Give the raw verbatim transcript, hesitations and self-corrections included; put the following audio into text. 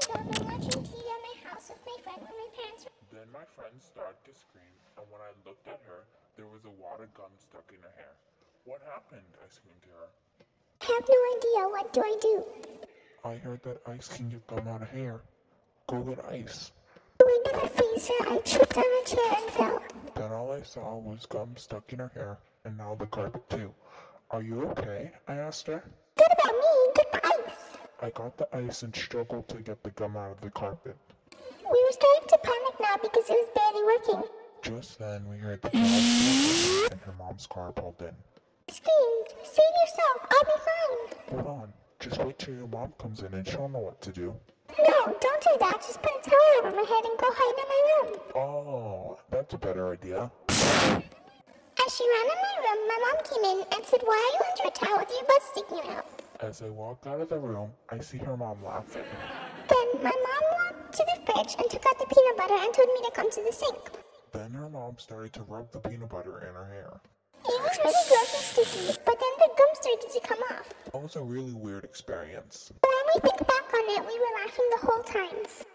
So I've been watching T V at my house with my friend when my parents were. Then my friend started to scream, and when I looked at her, there was a wad of gum stuck in her hair. What happened? I screamed to her. I have no idea. What do I do? I heard that ice can get gum out of hair. Go get ice. I went to the freezer. I tripped on a chair and fell. Then all I saw was gum stuck in her hair, and now the carpet too. Are you okay? I asked her. Good about me. Get the ice. I got the ice and struggled to get the gum out of the carpet. We were starting to panic now because it was barely working. Just then we heard the dog and her mom's car pulled in. I screamed, "Save yourself. I'll be fine." Hold on, just wait till your mom comes in and she'll know what to do. No, don't do that. Just put a towel over my head and go hide in my room. Oh, that's a better idea. As she ran in my room, my mom came in and said, "Why are you under a towel with your butt sticking out?" As I walk out of the room, I see her mom laughing. Then my mom walked to the fridge and took out the peanut butter and told me to come to the sink. Then her mom started to rub the peanut butter in her hair. It was really gross and sticky, but then the gum started to come off. That was a really weird experience. But when we think back on it, we were laughing the whole time.